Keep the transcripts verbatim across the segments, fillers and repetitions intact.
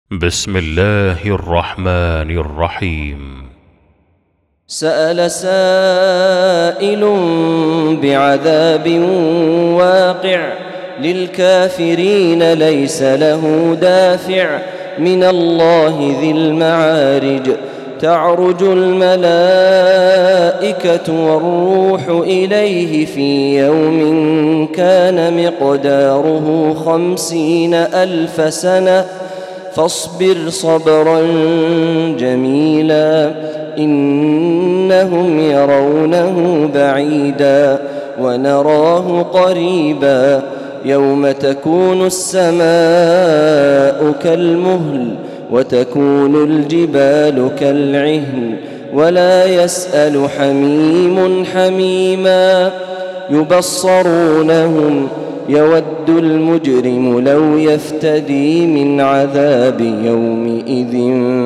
بسم الله الرحمن الرحيم. سأل سائل بعذاب واقع للكافرين ليس له دافع من الله ذي المعارج تعرج الملائكة والروح إليه في يوم كان مقداره خمسين ألف سنة فاصبر صبرا جميلا إنهم يرونه بعيدا ونراه قريبا يوم تكون السماء كالمهل وتكون الجبال كالعهن ولا يسأل حميم حميما يبصرونهم يود المجرم لو يفتدي من عذاب يومئذ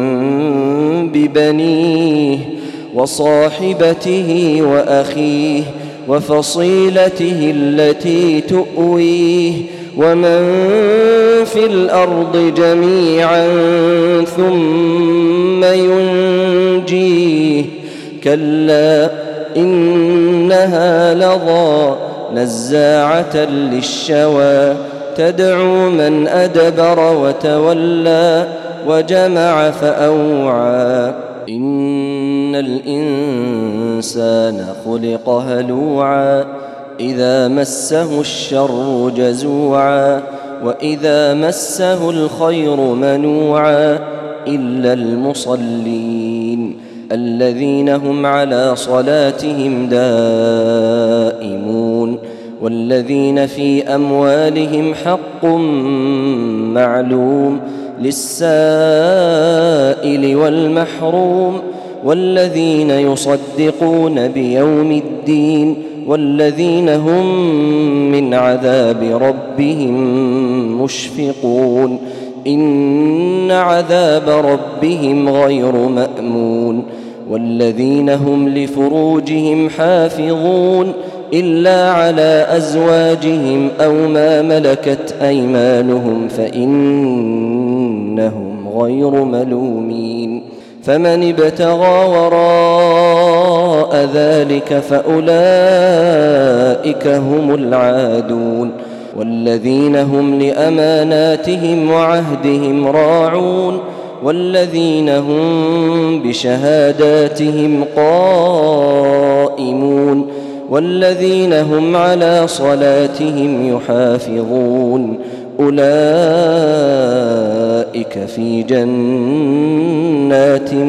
ببنيه وصاحبته وأخيه وفصيلته التي تؤويه ومن في الأرض جميعا ثم ينجيه كلا إنها لظى نزاعة للشوى تدعو من أدبر وتولى وجمع فأوعى إن الإنسان خلق هلوعا إذا مسه الشر جزوعا وإذا مسه الخير منوعا إلا المصلين الذين هم على صلاتهم دائمون والذين في أموالهم حق معلوم للسائل والمحروم والذين يصدقون بيوم الدين والذين هم من عذاب ربهم مشفقون إن عذاب ربهم غير مأمون والذين هم لفروجهم حافظون إلا على أزواجهم أو ما ملكت أيمانهم فإنهم غير ملومين فمن ابتغى وراء ذلك فأولئك هم العادون والذين هم لأماناتهم وعهدهم راعون والذين هم بشهاداتهم قائمون والذين هم على صلاتهم يحافظون أولئك في جنات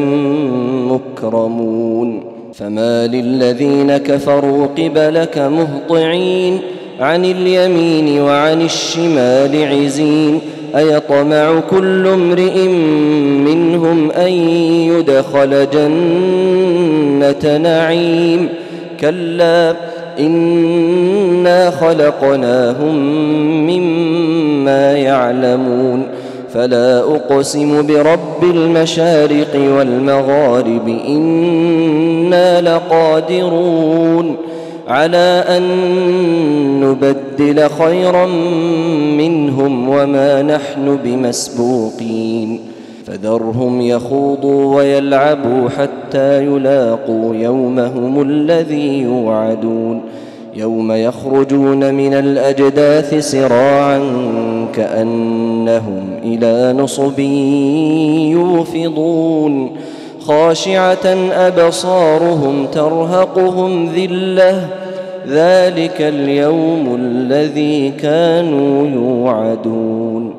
مكرمون فما للذين كفروا قبلك مهطعين عن اليمين وعن الشمال عزين أيطمع كل امرئ منهم أن يدخل جنة نعيم كلا إنا خلقناهم مما يعلمون فلا أقسم برب المشارق والمغارب إنا لقادرون على أن نبدل خيرا منهم وما نحن بمسبوقين فذرهم يخوضوا ويلعبوا حتى يلاقوا يومهم الذي يوعدون يوم يخرجون من الأجداث سراعا كأنهم إلى نصب يوفضون خاشعة أبصارهم ترهقهم ذلة ذلك اليوم الذي كانوا يوعدون.